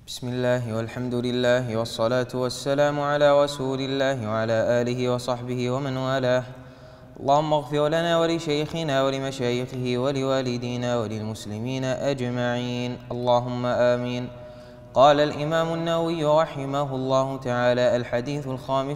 بسم الله والحمد لله والصلاة والسلام على رسول الله وعلى آله وصحبه ومن والاه. اللهم اغفر لنا ولشيخنا ولمشايخه ولوالدينا وللمسلمين أجمعين، اللهم آمين. قال الإمام النووي رحمه الله تعالى: الحديث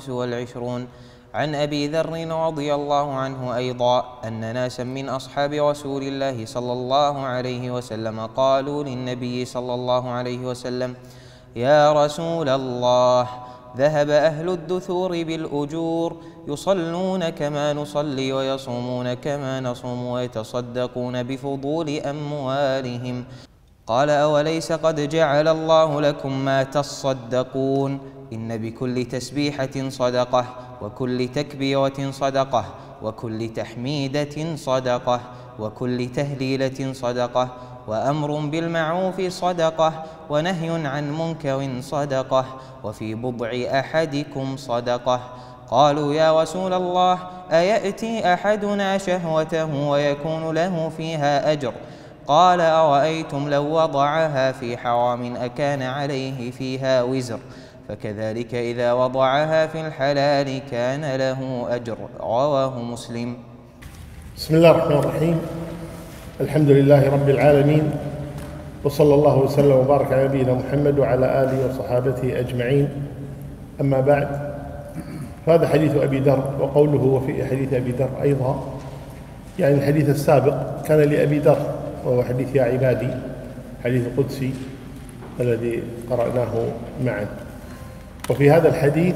25 عن أبي ذر رضي الله عنه أيضا أن ناسا من أصحاب رسول الله صلى الله عليه وسلم قالوا للنبي صلى الله عليه وسلم: يا رسول الله، ذهب أهل الدثور بالأجور، يصلون كما نصلي ويصومون كما نصوم ويتصدقون بفضول أموالهم. قال: أوليس قد جعل الله لكم ما تصدقون؟ إن بكل تسبيحة صدقة، وكل تكبيرة صدقة، وكل تحميدة صدقة، وكل تهليلة صدقة، وأمر بالمعروف صدقة، ونهي عن منكر صدقة، وفي بضع أحدكم صدقة. قالوا: يا رسول الله، أيأتي أحدنا شهوته ويكون له فيها أجر؟ قال: أرأيتم لو وضعها في حرام أكان عليه فيها وزر؟ فكذلك إذا وضعها في الحلال كان له أجر. رواه مسلم. بسم الله الرحمن الرحيم. الحمد لله رب العالمين، وصلى الله وسلم وبارك على نبينا محمد وعلى آله وصحابته أجمعين. أما بعد، فهذا حديث أبي ذر، وقوله وفي حديث أبي ذر أيضا يعني الحديث السابق كان لأبي ذر، وهو حديث يا عبادي، حديث قدسي الذي قرأناه معا. وفي هذا الحديث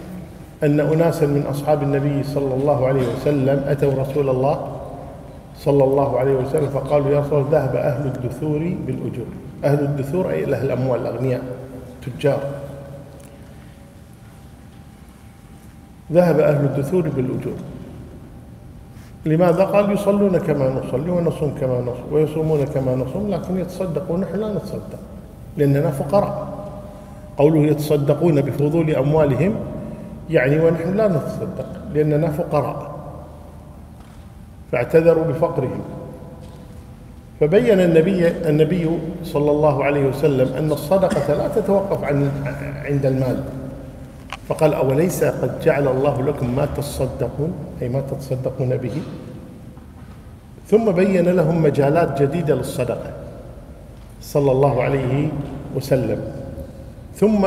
أن أناسا من أصحاب النبي صلى الله عليه وسلم أتوا رسول الله صلى الله عليه وسلم فقالوا: يا رسول الله، ذهب أهل الدثور بالأجور. أهل الدثور أي أهل الأموال، الأغنياء، تجار. ذهب أهل الدثور بالأجور. لماذا؟ قال: يصلون كما نصلي ونصوم كما نصوم ويصومون كما نصوم، لكن يتصدقون، نحن لا نتصدق لأننا فقراء. قوله يتصدقون بفضول أموالهم يعني ونحن لا نتصدق لأننا فقراء، فاعتذروا بفقرهم. فبين النبي صلى الله عليه وسلم أن الصدقة لا تتوقف عند المال، فقال: أوليس قد جعل الله لكم ما تصدقون، أي ما تتصدقون به. ثم بين لهم مجالات جديدة للصدقة صلى الله عليه وسلم، ثم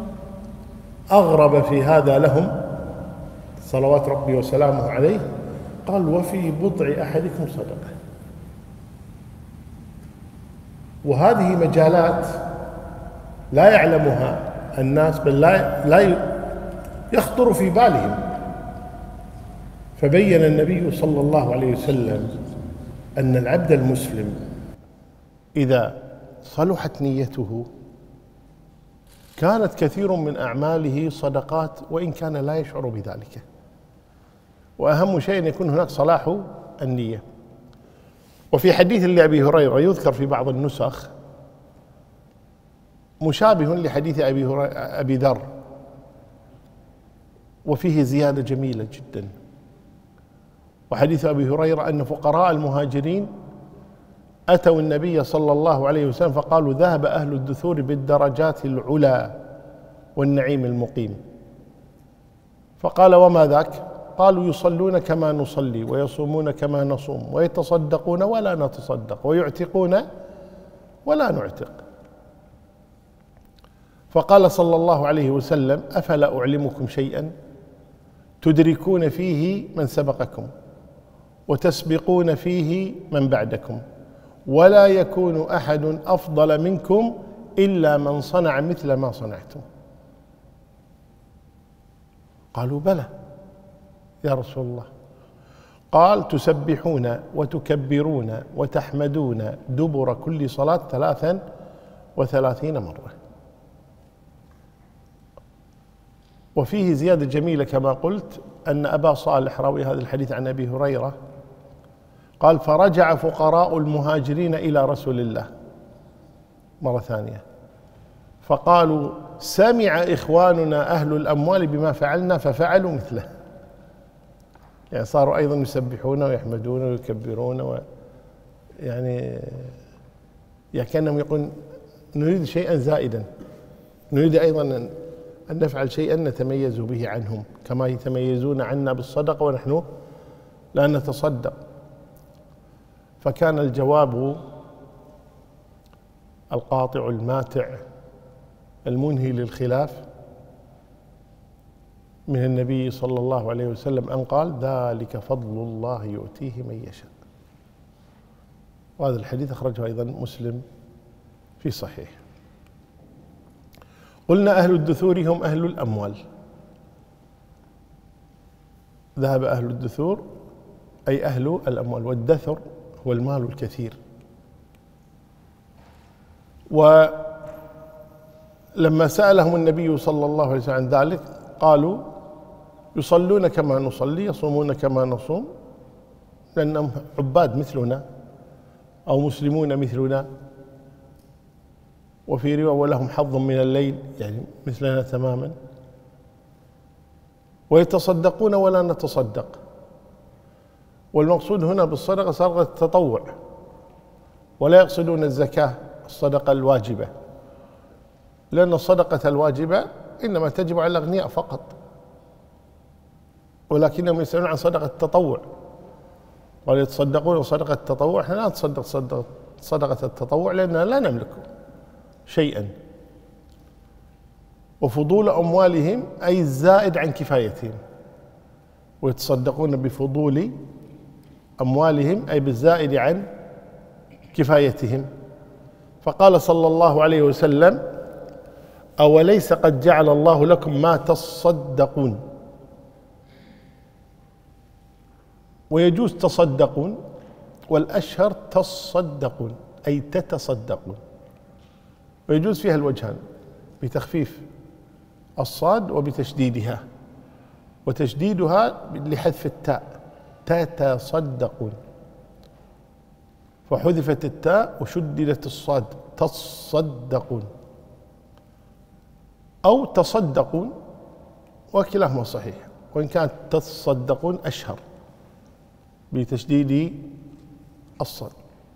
أغرب في هذا لهم صلوات ربي وسلامه عليه، قال: وفي بضع أحدكم صدقة. وهذه مجالات لا يعلمها الناس، بل لا يخطر في بالهم. فبين النبي صلى الله عليه وسلم أن العبد المسلم إذا صلحت نيته كانت كثير من أعماله صدقات، وإن كان لا يشعر بذلك. وأهم شيء أن يكون هناك صلاح النية. وفي حديث لأبي هريرة يذكر في بعض النسخ مشابه لحديث أبي ذر، وفيه زيادة جميلة جدا. وحديث أبي هريرة أن فقراء المهاجرين أتوا النبي صلى الله عليه وسلم فقالوا: ذهب أهل الدثور بالدرجات العلى والنعيم المقيم. فقال: وما ذاك؟ قالوا: يصلون كما نصلي ويصومون كما نصوم ويتصدقون ولا نتصدق ويعتقون ولا نعتق. فقال صلى الله عليه وسلم: أفلا أعلمكم شيئا تدركون فيه من سبقكم وتسبقون فيه من بعدكم، ولا يكون أحد أفضل منكم إلا من صنع مثل ما صنعتم. قالوا: بلى يا رسول الله. قال: تسبحون وتكبرون وتحمدون دبر كل صلاة 33 مرة. وفيه زيادة جميلة كما قلت، أن أبا صالح راوي هذا الحديث عن أبي هريرة قال: فرجع فقراء المهاجرين إلى رسول الله مرة ثانية فقالوا: سمع إخواننا أهل الأموال بما فعلنا ففعلوا مثله. يعني صاروا أيضا يسبحون ويحمدون ويكبرون يعني كأنهم يقولون نريد شيئا زائدا. نريد أيضا أن نفعل شيئا نتميز به عنهم كما يتميزون عنا بالصدقة ونحن لا نتصدق. فكان الجواب القاطع الماتع المنهي للخلاف من النبي صلى الله عليه وسلم أن قال: ذلك فضل الله يؤتيه من يشاء. وهذا الحديث أخرجه أيضا مسلم في صحيح. قلنا أهل الدثور هم أهل الأموال. ذهب أهل الدثور أي أهل الأموال، والدثر هو المال الكثير. ولما سألهم النبي صلى الله عليه وسلم عن ذلك قالوا: يصلون كما نصلي، يصومون كما نصوم، لأنهم عباد مثلنا أو مسلمون مثلنا، وفي رواية ولهم حظ من الليل، يعني مثلنا تماما، ويتصدقون ولا نتصدق. والمقصود هنا بالصدقة صدقة التطوع، ولا يقصدون الزكاة الصدقة الواجبة، لأن الصدقة الواجبة إنما تجب على الأغنياء فقط، ولكنهم يسألون عن صدقة التطوع، ويتصدقون صدقة التطوع. احنا لا نتصدق صدقة التطوع لأننا لا نملك شيئا، وفضول أموالهم أي الزائد عن كفايتهم، ويتصدقون بفضول أموالهم أي بالزائد عن كفايتهم. فقال صلى الله عليه وسلم: أوليس قد جعل الله لكم ما تصدقون. ويجوز تصدقون، والأشهر تصدقون أي تتصدقون، ويجوز فيها الوجهان، بتخفيف الصاد وبتشديدها، وتشديدها لحذف التاء، تتصدقون، فحذفت التاء وشددت الصاد، تصدقون أو تصدقون، وكلاهما صحيح، وإن كانت تصدقون أشهر بتشديد الصاد.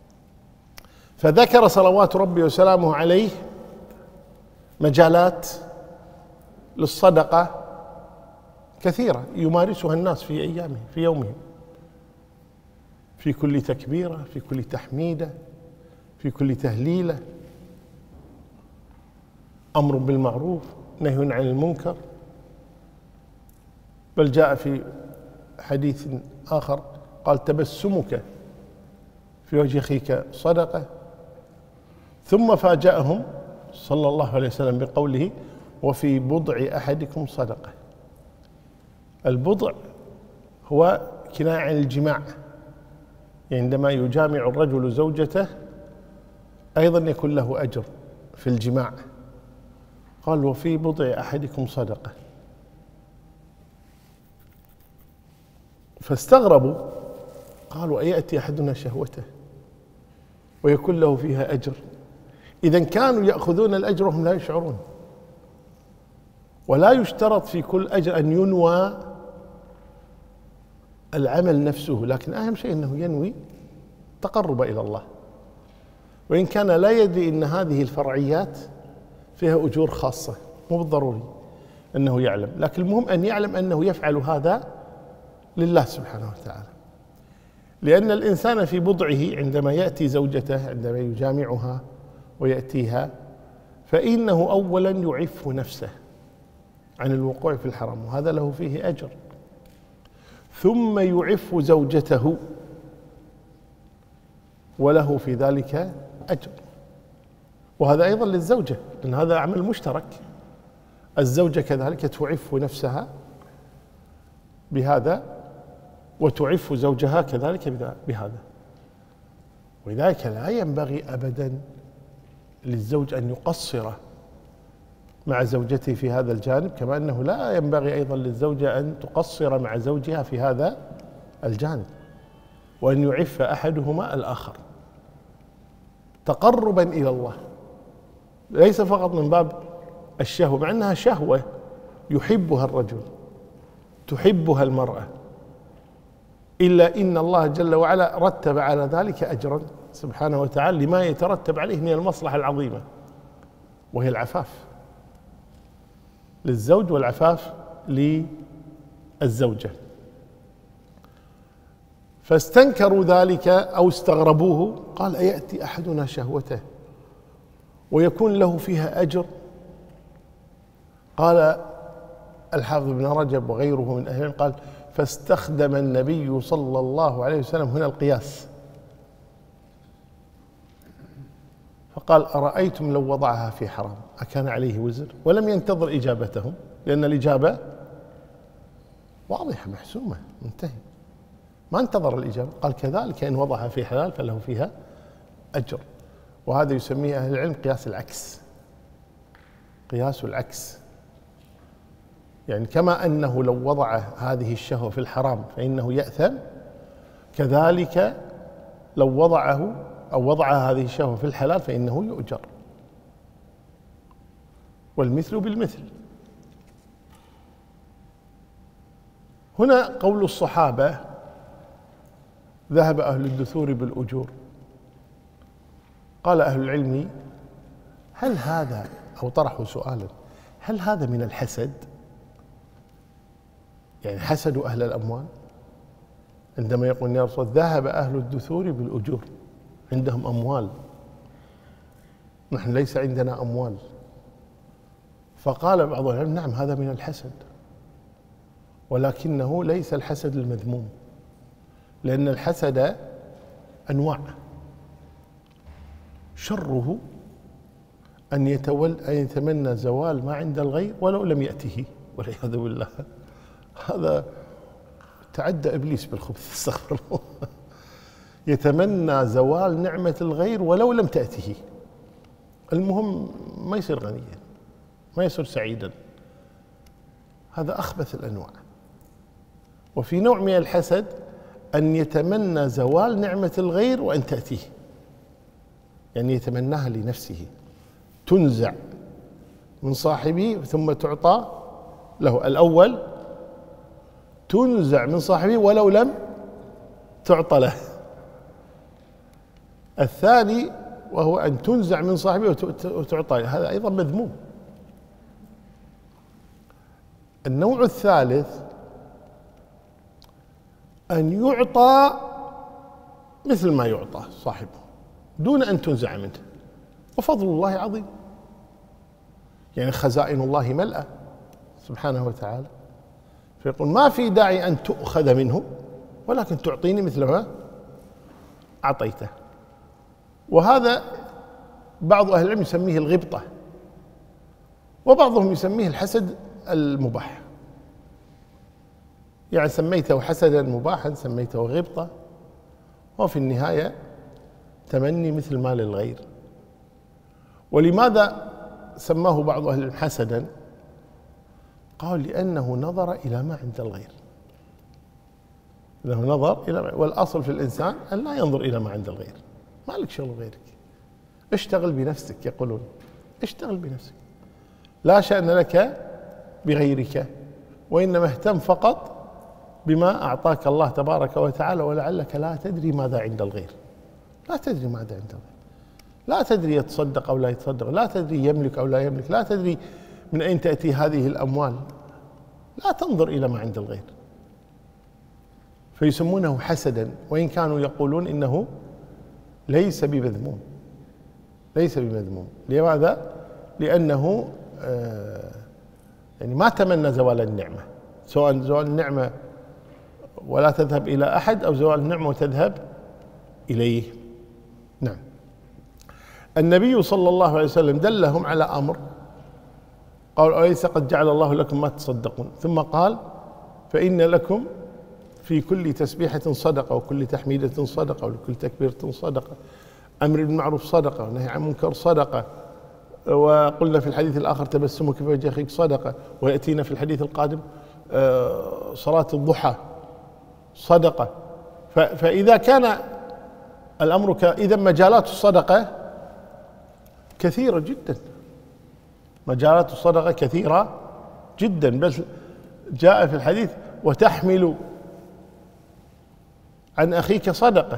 فذكر صلوات ربي وسلامه عليه مجالات للصدقة كثيرة يمارسها الناس في أيامهم، في يومهم، في كل تكبيرة، في كل تحميدة، في كل تهليلة، أمر بالمعروف، نهي عن المنكر. بل جاء في حديث آخر قال: تبسمك في وجه أخيك صدقة. ثم فاجأهم صلى الله عليه وسلم بقوله: وفي بضع أحدكم صدقة. البضع هو كناية عن الجماع، يعني عندما يجامع الرجل زوجته أيضا يكون له أجر في الجماع. قال: وفي بضع أحدكم صدقة. فاستغربوا، قالوا: أيأتي أحدنا شهوته ويكون له فيها أجر؟ إذن كانوا يأخذون الأجر وهم لا يشعرون. ولا يشترط في كل أجر أن ينوى العمل نفسه، لكن أهم شيء أنه ينوي تقرب إلى الله. وإن كان لا يدري أن هذه الفرعيات فيها أجور خاصة، مو بالضروري أنه يعلم، لكن المهم أن يعلم أنه يفعل هذا لله سبحانه وتعالى. لأن الإنسان في بضعه عندما يأتي زوجته، عندما يجامعها ويأتيها، فإنه أولا يعف نفسه عن الوقوع في الحرام، وهذا له فيه أجر. ثم يعف زوجته وله في ذلك أجر، وهذا أيضا للزوجة، لأن هذا عمل مشترك. الزوجة كذلك تعف نفسها بهذا، وتعف زوجها كذلك بهذا. ولذلك لا ينبغي أبدا للزوج أن يقصر مع زوجته في هذا الجانب، كما أنه لا ينبغي أيضا للزوجة أن تقصر مع زوجها في هذا الجانب، وأن يعف أحدهما الآخر تقربا إلى الله، ليس فقط من باب الشهوة، مع أنها شهوة يحبها الرجل، تحبها المرأة، إلا إن الله جل وعلا رتب على ذلك أجرا سبحانه وتعالى لما يترتب عليه من المصلحة العظيمة، وهي العفاف. للزوج والعفاف للزوجة. فاستنكروا ذلك أو استغربوه، قال: أيأتي أحدنا شهوته ويكون له فيها أجر؟ قال الحافظ ابن رجب وغيره من أهل العلم قال: فاستخدم النبي صلى الله عليه وسلم هنا القياس، فقال: أرأيتم لو وضعها في حرام أكان عليه وزر؟ ولم ينتظر إجابتهم، لأن الإجابة واضحة محسومة منتهي، ما انتظر الإجابة، قال: كذلك إن وضعها في حلال فله فيها أجر. وهذا يسميه أهل العلم قياس العكس، قياس العكس، يعني كما أنه لو وضع هذه الشهوة في الحرام فإنه يأثم، كذلك لو وضعه أو وضع هذه الشهوة في الحلال فإنه يؤجر، والمثل بالمثل. هنا قول الصحابة: ذهب أهل الدثور بالأجور. قال أهل العلم: هل هذا، أو طرحوا سؤالا، هل هذا من الحسد؟ يعني حسدوا أهل الأموال عندما يقول يا رسول ذهب أهل الدثور بالأجور، عندهم أموال، نحن ليس عندنا أموال. فقال بعض العلم: نعم هذا من الحسد، ولكنه ليس الحسد المذموم، لأن الحسد أنواع، شره أن يتمنى زوال ما عند الغير ولو لم يأته، والعياذ بالله. هذا تعدى إبليس بالخبث، استغفر الله. يتمنى زوال نعمة الغير ولو لم تأته، المهم ما يصير غنيا، ما يصير سعيدا، هذا أخبث الأنواع. وفي نوع من الحسد أن يتمنى زوال نعمة الغير وأن تأتيه، يعني يتمناها لنفسه، تنزع من صاحبه ثم تعطى له. الأول تنزع من صاحبه ولو لم تعطى له. الثاني وهو أن تنزع من صاحبه وتعطى له، هذا أيضا مذموم. النوع الثالث أن يعطى مثل ما يعطى صاحبه دون أن تنزع منه، وفضل الله عظيم، يعني خزائن الله ملأى سبحانه وتعالى، فيقول ما في داعي أن تؤخذ منه ولكن تعطيني مثل ما أعطيته. وهذا بعض أهل العلم يسميه الغبطة، وبعضهم يسميه الحسد المباح، يعني سميته حسدا مباحا سميته غبطة، وفي النهاية تمني مثل ما للغير. ولماذا سماه بعض أهل العلم حسدا؟ قال لأنه نظر إلى ما عند الغير، لأنه نظر إلى ما، والأصل في الإنسان أن لا ينظر إلى ما عند الغير، ما لك شغل غيرك، اشتغل بنفسك، يقولون اشتغل بنفسك، لا شأن لك بغيرك، وإنما اهتم فقط بما أعطاك الله تبارك وتعالى، ولعلك لا تدري ماذا عند الغير، لا تدري ماذا عند الغير، لا تدري يتصدق أو لا يتصدق، لا تدري يملك أو لا يملك، لا تدري من أين تأتي هذه الأموال، لا تنظر إلى ما عند الغير، فيسمونه حسدا، وإن كانوا يقولون إنه ليس بمذموم، ليس بمذموم. لماذا؟ لأنه يعني ما تمنى زوال النعمة، سواء زوال النعمة ولا تذهب إلى أحد أو زوال النعمة وتذهب إليه. نعم. النبي صلى الله عليه وسلم دلهم على أمر، قال أليس قد جعل الله لكم ما تصدقون، ثم قال فإن لكم في كل تسبيحة صدقة، وكل تحميدة صدقة، وكل تكبيرة صدقة، أمر بالمعروف صدقة، ونهي عن منكر صدقة، وقلنا في الحديث الآخر تبسمك في وجه أخيك صدقة، ويأتينا في الحديث القادم صلاة الضحى صدقة. فإذا كان الأمر إذا مجالات الصدقة كثيرة جدا، مجالات الصدقة كثيرة جدا، بل جاء في الحديث وتحمل عن أخيك صدقة،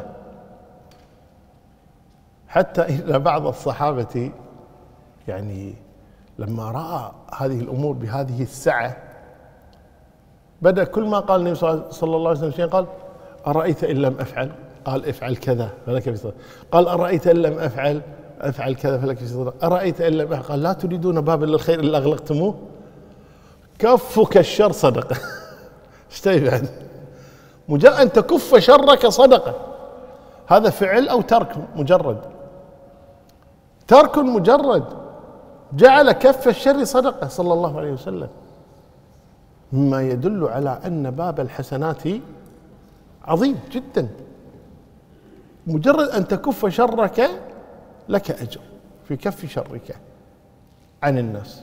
حتى إن بعض الصحابة يعني لما رأى هذه الأمور بهذه السعة بدأ كل ما قال النبي صلى الله عليه وسلم شيء قال: أرأيت إن لم أفعل؟ قال: افعل كذا فلك في صدقة. قال: أرأيت إن لم أفعل كذا فلك في صدقة. أرأيت إن لم أفعل؟ قال: لا تريدون بابا للخير إلا أغلقتموه. كفك الشر صدقة. ايش تبي بعد؟ مجرد أن تكف شرك صدقة. هذا فعل أو ترك مجرد؟ ترك مجرد جعل كف الشر صدقة صلى الله عليه وسلم، مما يدل على أن باب الحسنات عظيم جدا. مجرد أن تكف شرك لك أجر في كف شرك عن الناس.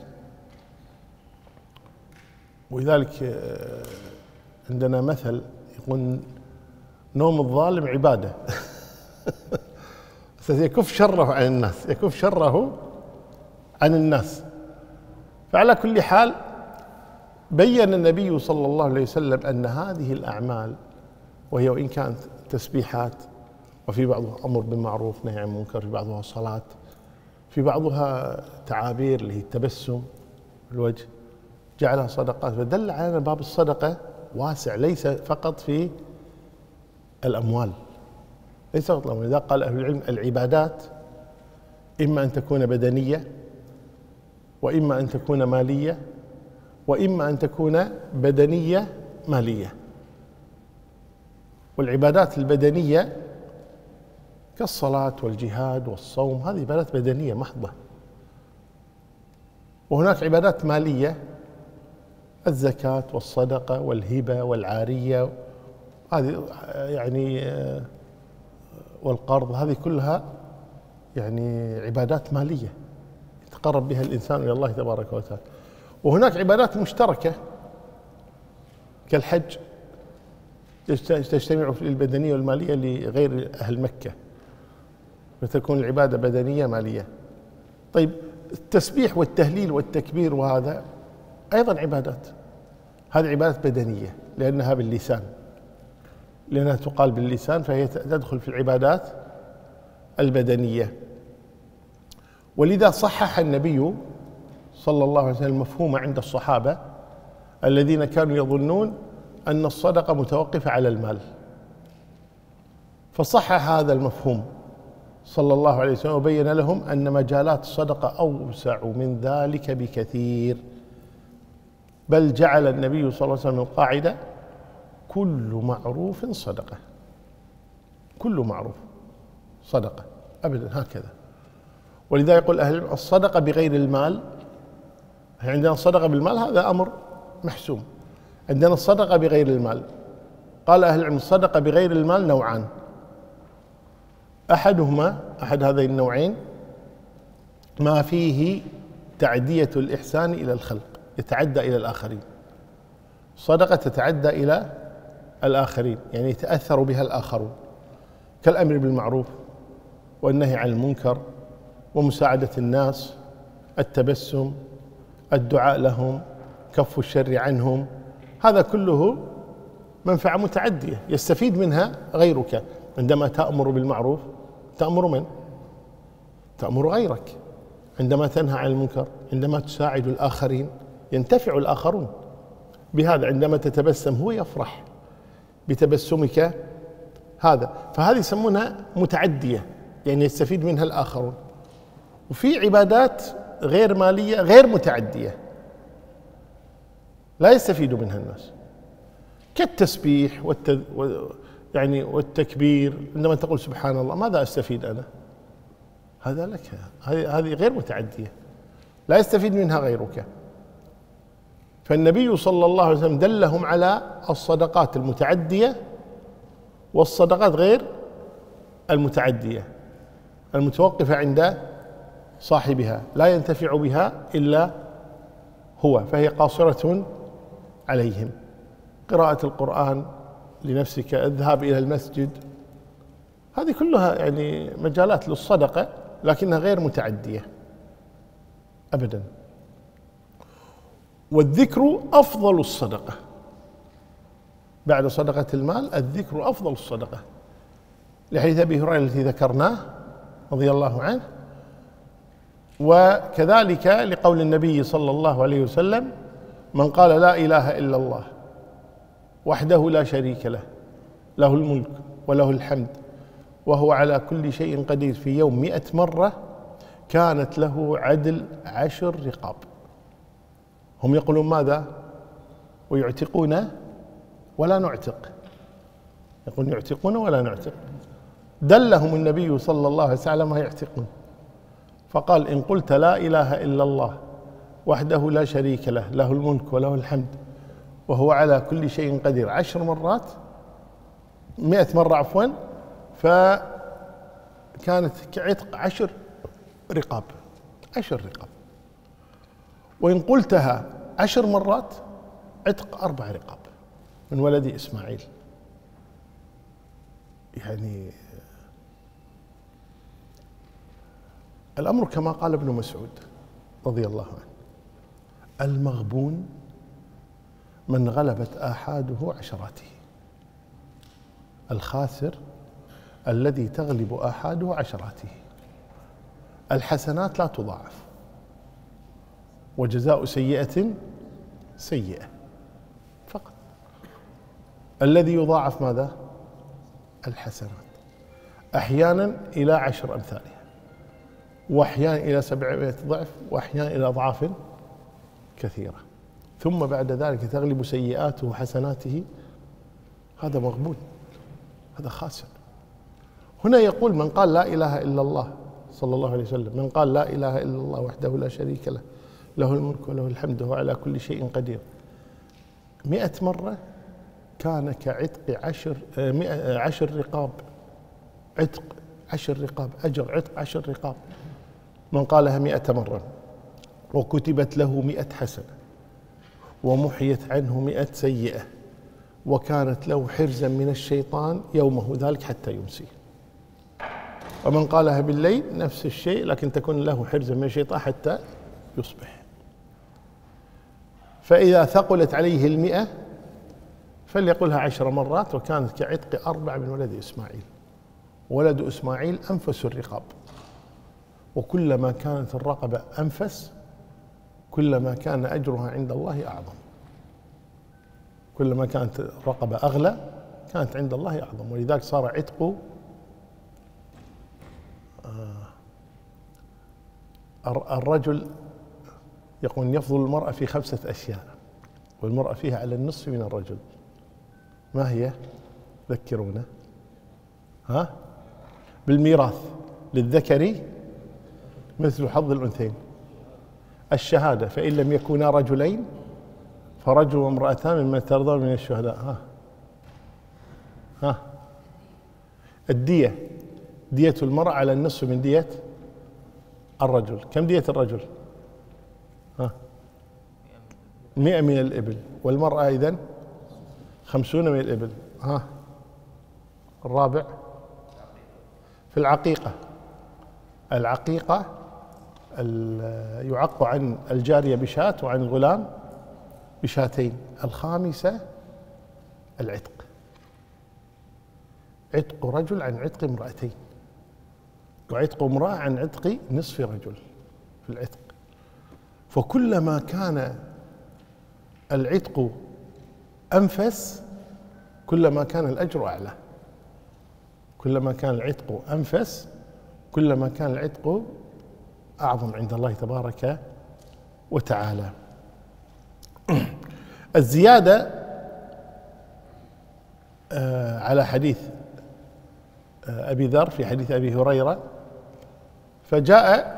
ولذلك عندنا مثل يقول: نوم الظالم عبادة. يكف شره عن الناس، يكف شره عن الناس. فعلى كل حال بين النبي صلى الله عليه وسلم أن هذه الأعمال، وهي وإن كانت تسبيحات، وفي بعضها أمر بالمعروف نهي عن المنكر، في بعضها صلاة، في بعضها تعابير اللي هي التبسم الوجه، جعلها صدقات. فدل على باب الصدقة واسع، ليس فقط في الأموال، ليس فقط الأموال. إذا قال أهل العلم: العبادات إما أن تكون بدنية، وإما أن تكون مالية، وإما أن تكون بدنية مالية. والعبادات البدنية كالصلاة والجهاد والصوم، هذه عبادات بدنية محضة. وهناك عبادات مالية: الزكاة والصدقة والهبة والعارية، هذه يعني والقرض، هذه كلها يعني عبادات مالية يتقرب بها الإنسان إلى الله تبارك وتعالى. وهناك عبادات مشتركة كالحج، تجتمع في البدنية والمالية لغير أهل مكة، فتكون العبادة بدنية مالية. طيب، التسبيح والتهليل والتكبير وهذا أيضا عبادات، هذه عبادات بدنية لأنها باللسان، لأنها تقال باللسان، فهي تدخل في العبادات البدنية. ولذا صحح النبي صلى الله عليه وسلم مفهوم عند الصحابة الذين كانوا يظنون أن الصدقة متوقفة على المال، فصحح هذا المفهوم صلى الله عليه وسلم وبين لهم أن مجالات الصدقة أوسع من ذلك بكثير. بل جعل النبي صلى الله عليه وسلم القاعدة: كل معروف صدقة. كل معروف صدقة أبدا، هكذا. ولذا يقول أهل العلم: الصدقة بغير المال، عندنا الصدقة بالمال هذا أمر محسوم، عندنا الصدقة بغير المال. قال أهل العلم: الصدقة بغير المال نوعان: أحد هذين النوعين ما فيه تعدية الإحسان إلى الخلق، يتعدى إلى الآخرين. صدقة تتعدى إلى الآخرين، يعني يتأثر بها الآخرون، كالأمر بالمعروف والنهي عن المنكر ومساعدة الناس، التبسم، الدعاء لهم، كف الشر عنهم. هذا كله منفعة متعدية يستفيد منها غيرك. عندما تأمر بالمعروف تأمر من؟ تأمر غيرك. عندما تنهى عن المنكر، عندما تساعد الآخرين ينتفع الآخرون بهذا. عندما تتبسم هو يفرح بتبسمك هذا، فهذه يسمونها متعدية، يعني يستفيد منها الآخرون. وفي عبادات غير مالية غير متعدية لا يستفيد منها الناس، كالتسبيح يعني والتكبير. عندما تقول سبحان الله، ماذا أستفيد أنا؟ هذا لك، هذه غير متعدية لا يستفيد منها غيرك. فالنبي صلى الله عليه وسلم دلهم على الصدقات المتعدية والصدقات غير المتعدية المتوقفة عند صاحبها، لا ينتفع بها إلا هو، فهي قاصرة عليهم. قراءة القرآن لنفسك، الذهاب إلى المسجد، هذه كلها يعني مجالات للصدقة لكنها غير متعدية أبدا. والذكر أفضل الصدقة بعد صدقة المال، الذكر أفضل الصدقة، لحديث أبي هريرة الذي ذكرناه رضي الله عنه: وكذلك لقول النبي صلى الله عليه وسلم: من قال لا إله إلا الله وحده لا شريك له، له الملك وله الحمد وهو على كل شيء قدير، في يوم 100 مرة، كانت له عدل 10 رقاب. هم يقولون ماذا؟ ويعتقون ولا نعتق. يقولون يعتقون ولا نعتق. دلهم النبي صلى الله عليه وسلم ما يعتقون، فقال: إن قلت لا إله إلا الله وحده لا شريك له، له الملك وله الحمد وهو على كل شيء قدير 10 مرات، 100 مرة عفوا، فكانت كعتق 10 رقاب. 10 رقاب. وإن قلتها 10 مرات عتق 4 رقاب من ولد إسماعيل. يعني الأمر كما قال ابن مسعود رضي الله عنه: المغبون من غلبت آحاده عشراته، الخاسر الذي تغلب آحاده عشراته. الحسنات لا تضاعف، وجزاء سيئة سيئة فقط. الذي يضاعف ماذا؟ الحسنات، أحيانا إلى 10 أمثالها، وأحيانا إلى 700 ضعف، وأحيانا إلى أضعاف كثيرة. ثم بعد ذلك تغلب سيئاته حسناته. هذا مغبون، هذا خاسر. هنا يقول: من قال لا إله إلا الله، صلى الله عليه وسلم: من قال لا إله إلا الله وحده لا شريك له، له الملك وله الحمد وهو على كل شيء قدير، 100 مرة، كان كعتق 10 رقاب. عتق 10 رقاب، أجر عتق 10 رقاب. من قالها 100 مرة وكتبت له 100 حسنة، ومحيت عنه 100 سيئة، وكانت له حرزا من الشيطان يومه ذلك حتى يمسي. ومن قالها بالليل نفس الشيء، لكن تكون له حرزا من الشيطان حتى يصبح. فإذا ثقلت عليه 100 فليقولها 10 مرات، وكانت كعتق 4 من ولد إسماعيل. ولد إسماعيل أنفس الرقاب، وكلما كانت الرقبة أنفس كلما كان أجرها عند الله أعظم. كلما كانت الرقبة أغلى كانت عند الله أعظم. ولذلك صار عتق الرجل، يقول يفضل المرأة في 5 أشياء، والمرأة فيها على النصف من الرجل. ما هي؟ ذكرونا. بالميراث للذكر مثل حظ الأنثيين. الشهادة، فإن لم يكونا رجلين فرجل وامرأتان مما ترضون من الشهداء. الدية، دية المرأة على النصف من دية الرجل. كم دية الرجل؟ 100 من الإبل، والمرأة إذن 50 من الإبل. الرابع في العقيقة. العقيقة يعق عن الجارية بشاة وعن الغلام بشاتين. الخامسة العتق، عتق رجل عن عتق امرأتين، وعتق امرأة عن عتق نصف رجل في العتق. فكلما كان العتق أنفس كلما كان الأجر أعلى. كلما كان العتق أنفس كلما كان العتق أعظم عند الله تبارك وتعالى. الزيادة على حديث أبي ذر في حديث أبي هريرة، فجاء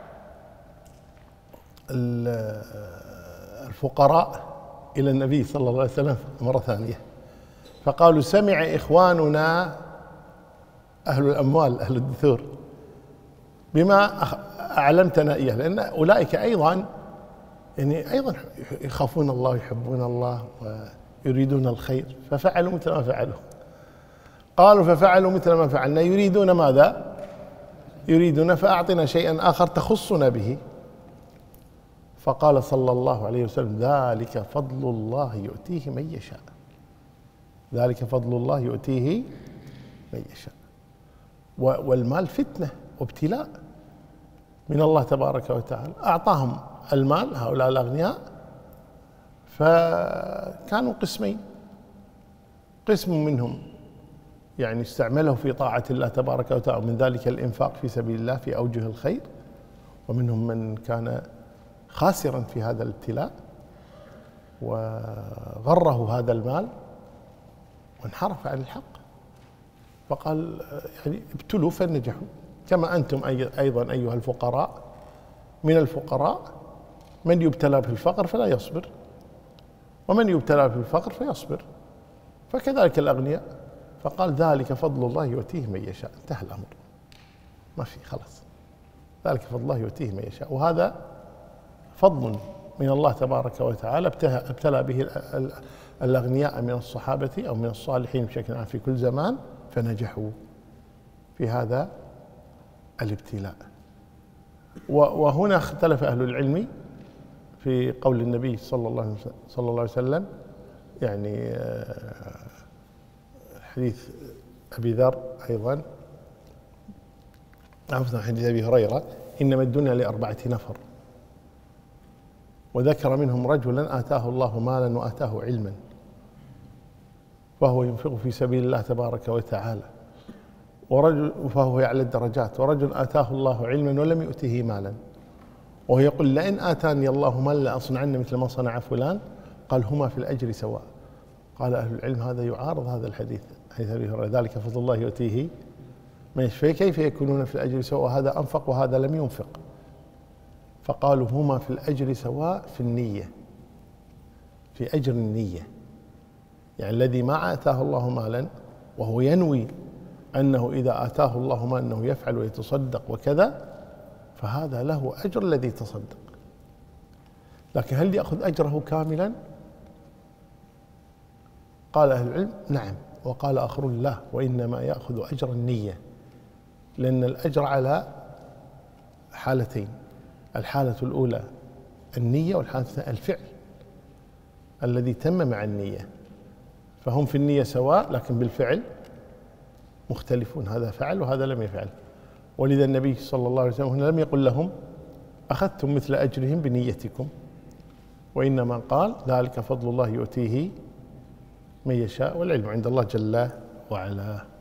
الفقراء إلى النبي صلى الله عليه وسلم مرة ثانية، فقالوا: سمع إخواننا أهل الأموال أهل الدثور بما أعلمتنا إياه، لأن أولئك أيضا أيضا يخافون الله ويحبون الله ويريدون الخير، ففعلوا مثل ما فعلوا. قالوا: ففعلوا مثل ما فعلنا، يريدون ماذا؟ يريدون فأعطنا شيئا آخر تخصنا به. فقال صلى الله عليه وسلم: ذلك فضل الله يؤتيه من يشاء. ذلك فضل الله يؤتيه من يشاء. والمال فتنة وابتلاء، من الله تبارك وتعالى، أعطاهم المال هؤلاء الأغنياء، فكانوا قسمين: قسم منهم يعني استعمله في طاعة الله تبارك وتعالى، من ذلك الإنفاق في سبيل الله في أوجه الخير، ومنهم من كان خاسرا في هذا الابتلاء وغره هذا المال وانحرف عن الحق، فقال يعني ابتلوا فنجحوا، كما أنتم أيضا أيها الفقراء، من الفقراء من يبتلى بالفقر فلا يصبر، ومن يبتلى بالفقر فيصبر، فكذلك الأغنياء. فقال ذلك فضل الله يؤتيه من يشاء، انتهى الأمر، ما في خلاص، ذلك فضل الله يؤتيه من يشاء. وهذا فضل من الله تبارك وتعالى ابتلى به الأغنياء من الصحابة أو من الصالحين بشكل عام في كل زمان، فنجحوا في هذا الابتلاء. وهنا اختلف أهل العلم في قول النبي صلى الله عليه وسلم، يعني حديث أبي ذر أيضا، عفوا حديث أبي هريرة: إنما الدنيا لأربعة نفر، وذكر منهم رجلا آتاه الله مالا وآتاه علما فهو ينفق في سبيل الله تبارك وتعالى، ورجل فهو يعلى الدرجات، ورجل آتاه الله علما ولم يؤته مالا وهو يقول لئن آتاني الله مالا لأصنعن مثل ما صنع فلان، قال هما في الأجر سواء. قال أهل العلم هذا يعارض هذا الحديث، حديث أبي هريرة: ذلك فضل الله يؤتيه من يشاء، كيف يكونون في الأجر سواء وهذا أنفق وهذا لم ينفق؟ فقالوا هما في الأجر سواء في النية، في أجر النية، يعني الذي ما آتاه الله مالا وهو ينوي أنه إذا آتاه الله مالا أنه يفعل ويتصدق وكذا، فهذا له أجر الذي تصدق. لكن هل يأخذ أجره كاملا؟ قال أهل العلم نعم، وقال آخرون لا، وإنما يأخذ أجر النية، لأن الأجر على حالتين: الحالة الأولى النية، والحالة الثانية الفعل الذي تم مع النية، فهم في النية سواء لكن بالفعل مختلفون، هذا فعل وهذا لم يفعل. ولذا النبي صلى الله عليه وسلم هنا لم يقل لهم أخذتم مثل أجرهم بنيتكم، وإنما قال ذلك فضل الله يؤتيه من يشاء، والعلم عند الله جل وعلا.